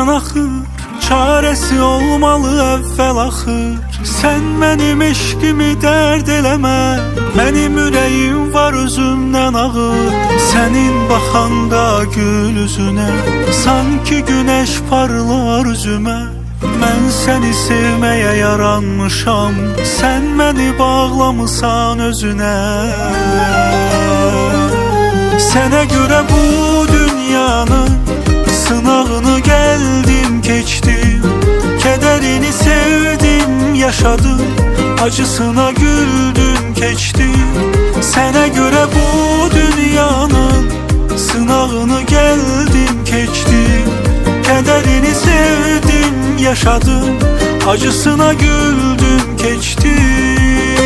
kan axır, çarəsi olmalı əvvəl axır. Sən mənim eşqimi dərd eləmə, mənim ürəyim var özümdən ağır. Sənin baxanda gül üzünə, sanki günəş parlar üzümə. Mən səni sevməyə yaranmışam, sən məni bağlamısan özünə. Sənə görə bu dünyanın sınağını gəldim keçdim. Kədərini sevdim, yaşadım, acısına güldüm keçdim. Sənə görə bu dünyanın sınağını gəldim keçdim. Kədərini sevdim, yaşadım, acısına güldüm keçdim.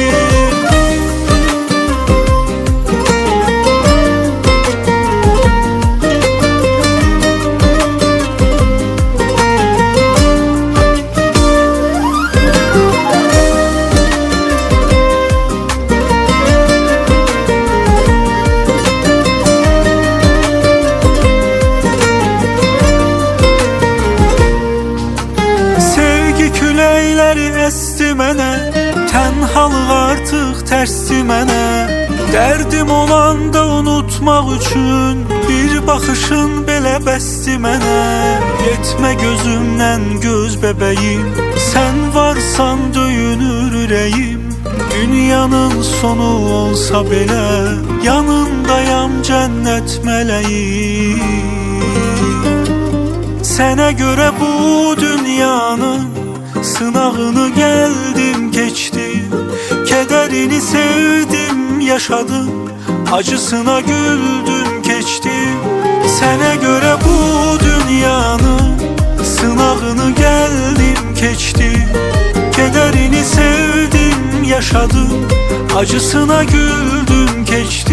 Əsdi mənə, tənhalıq artıq tərsdi mənə. Dərdim olanda unutmaq üçün bir baxışın belə bəsdi mənə. Yetmə gözümdən göz bəbəyim, sən varsan döyünür ürəyim. Dünyanın sonu olsa belə, yanındayam cənnət mələyim. Sənə görə bu dünyanın sınağını gəldim keçdim. Kədərini sevdim, yaşadım, acısına güldüm keçdim. Sənə görə bu dünyanın sınağını gəldim keçdim. Kədərini sevdim, yaşadım, acısına güldüm keçdim.